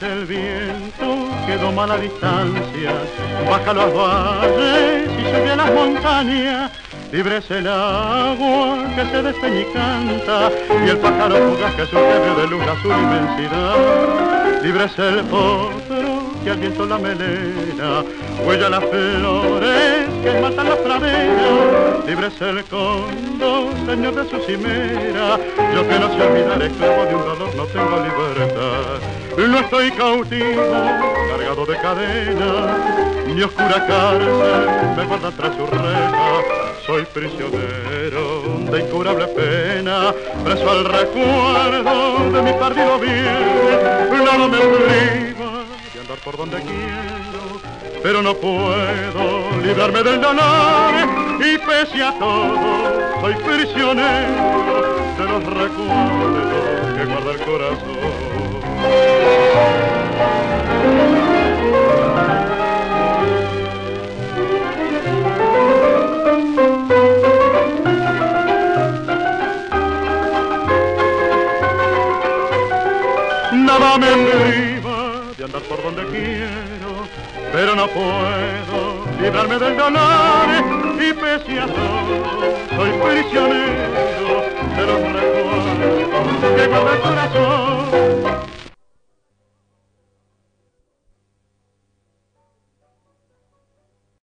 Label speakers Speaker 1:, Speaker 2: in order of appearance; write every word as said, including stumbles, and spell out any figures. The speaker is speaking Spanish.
Speaker 1: el viento que doma la distancia, baja los valles y sube a las montañas. Libre es el agua que se despeña y canta, y el pájaro fugaz que surge de luz a su inmensidad. Libre es el potro que al viento la melena, huella las flores que matan las praderas. Libre es el cóndor, señor de su cimera, yo que no sé olvidar, esclavo de un dolor, no tengo libertad. No estoy cautivo, cargado de cadenas, mi oscura cárcel me guarda tras su reja. Soy prisionero de incurable pena, preso al recuerdo de mi perdido bien. Nada me priva de andar por donde quiero, pero no puedo librarme del dolor. Y pese a todo, soy prisionero de los recuerdos que guarda el corazón. Nada me priva de andar por donde quiero, pero no puedo librarme del dolor. Y pese a todo, soy prisionero de los recuerdos